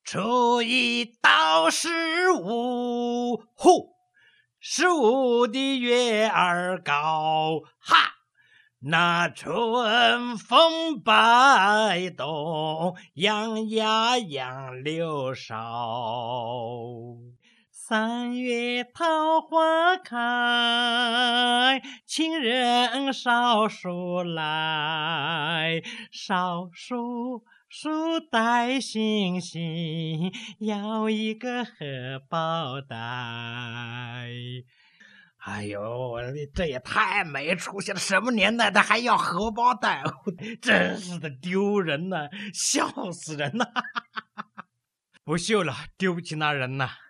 初一到15，呼，15的月儿高，哈，那春风摆动，养呀养柳梢。3月桃花开，情人捎书来，捎书带星星，要一个荷包蛋。哎呦，这也太没出息了！什么年代他还要荷包蛋？真是的丢人呐，笑死人呐！不绣了，丢不起那人呐。